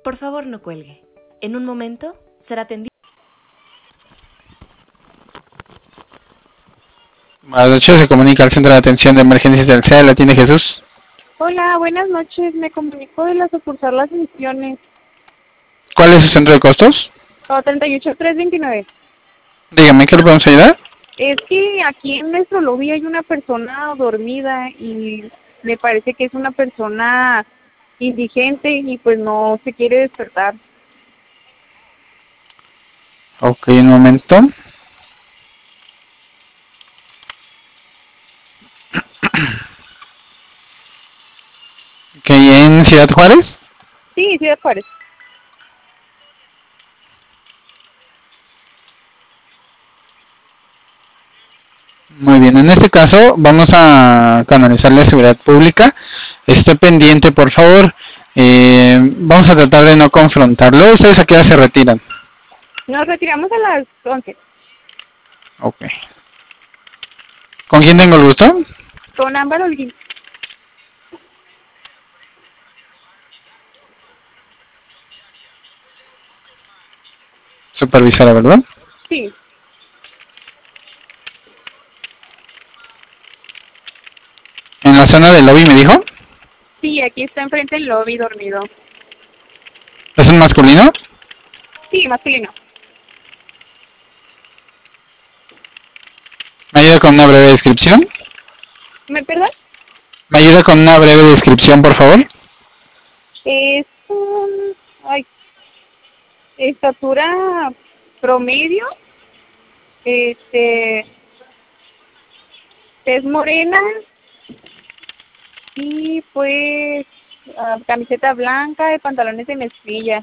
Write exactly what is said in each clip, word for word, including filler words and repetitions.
Por favor, no cuelgue. En un momento será atendido. Buenas noches, se comunica al Centro de Atención de Emergencias del C E A, ¿la tiene Jesús? Hola, buenas noches. Me comunico de la sucursal Las Misiones. ¿Cuál es su centro de costos? Oh, treinta y ocho tres veintinueve. Dígame, ¿qué le podemos ayudar? Es que aquí en nuestro lobby hay una persona dormida y me parece que es una persona indigente y pues no se quiere despertar. Ok, un momento. Ok, ¿en Ciudad Juárez? Sí, Ciudad Juárez. Muy bien, en este caso vamos a canalizar la seguridad pública. Esté pendiente, por favor. Eh, vamos a tratar de no confrontarlo. ¿Ustedes a qué hora se retiran? Nos retiramos a las once. Ok. ¿Con quién tengo el gusto? Con Ámbar Holguín. Supervisora, ¿verdad? Sí, ¿En la zona del lobby me dijo? sí, aquí está enfrente el lobby dormido. ¿Es un masculino? Sí, masculino. ¿Me ayuda con una breve descripción? ¿Me perdón? ¿Me ayuda con una breve descripción, por favor? Es un... Ay, estatura promedio. Este... Es morena. Y pues... ah, camiseta blanca y pantalones de mezclilla.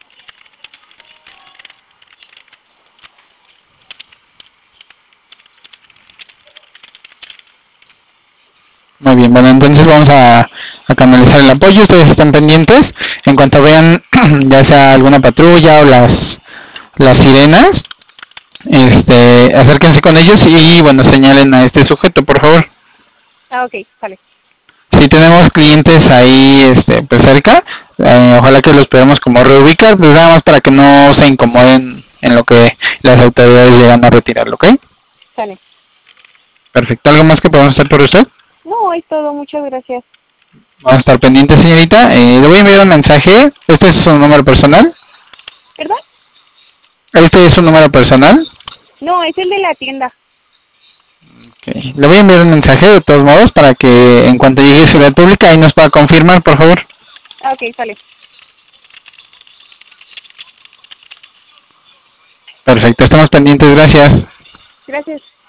Muy bien, bueno, entonces vamos a, a canalizar el apoyo. Ustedes están pendientes. En cuanto vean ya sea alguna patrulla o las las sirenas, este, acérquense con ellos y, bueno, señalen a este sujeto, por favor. Ah, ok, vale. Si tenemos clientes ahí, este, pues cerca, eh, ojalá que los podamos como reubicar, pues nada más para que no se incomoden en lo que las autoridades llegan a retirarlo, ¿ok? Vale. Perfecto. ¿Algo más que podamos hacer por usted? No, es todo. Muchas gracias. Vamos a estar pendientes, señorita. Eh, le voy a enviar un mensaje. Este es su número personal. ¿Verdad? Este es su número personal. No, es el de la tienda. Okay. Le voy a enviar un mensaje de todos modos para que en cuanto llegue a Ciudad Pública ahí nos pueda confirmar, por favor. Ah, ok, vale. Perfecto, estamos pendientes, gracias. Gracias.